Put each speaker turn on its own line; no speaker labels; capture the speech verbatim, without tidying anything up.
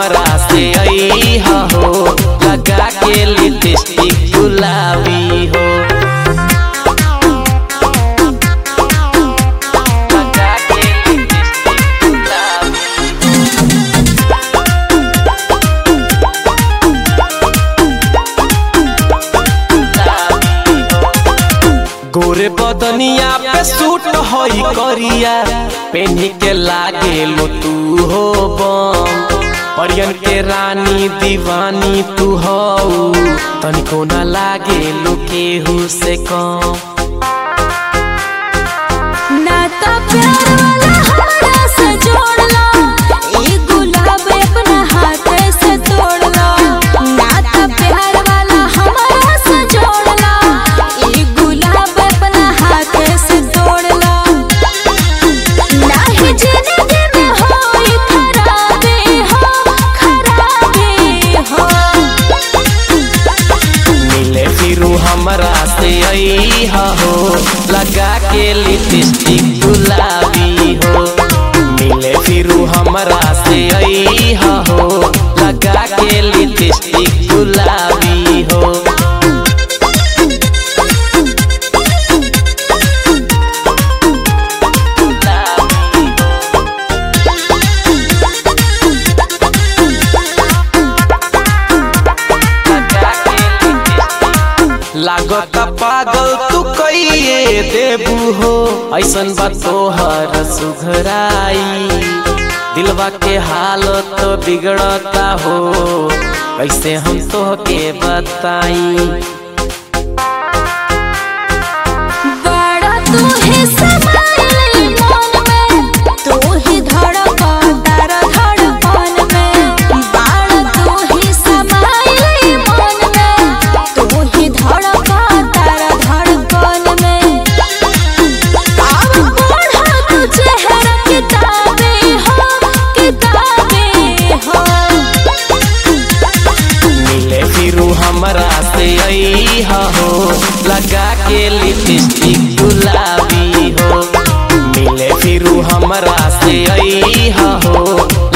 हमरा से अइहा हो, लगा के लिपस्टिक गुलाबी हो। लगा के लिपस्टिक गुलाबी हो। गोरे बदनिया पे सूट होई करिया, पेन्ही के लागे लो तू हो बम। परियन के रानी दीवानी तू हो, तनिको न लागे लो केहू से कम।
नाता प्यार वाला हमरा से जोड़ लो, ई गुलाब अपना हाथ से तोड़ लो। नाता प्यार वाला हमरा से जोड़ लो, ई गुलाब अपना हाथ से तोड़ लो। नाही जिंदगी में होई खराबी हो, खराबी हो।
मिले फिरू हमरा से अइहा हो, लगा के लिपस्टिक गुलाबी हो। मिले फिरू हमरा से अइहा हो, लगा के लिपस्टिक गुलाबी हो। लागत पागल तू कइए देबू हो, ऐसन बात तोहर सुघराई। दिलवा के हालत बिगड़ता हो, कैसे हम तोहके बताई।
बड़ा तू ही समाइल मन में, तू ही धड़कन तारा धड़कन में। बड़ा तू ही समाइल मन में, तू ही धड़कन तारा धड़कन में। अब पढ़ा तू चेहरा किताबी हो, किताबी हो।
मिले फिरू हमरा से अइहा हो, लगा के लिपस्टिक गुलाबी हो। मिले फिरू हमरा से अइहा हो,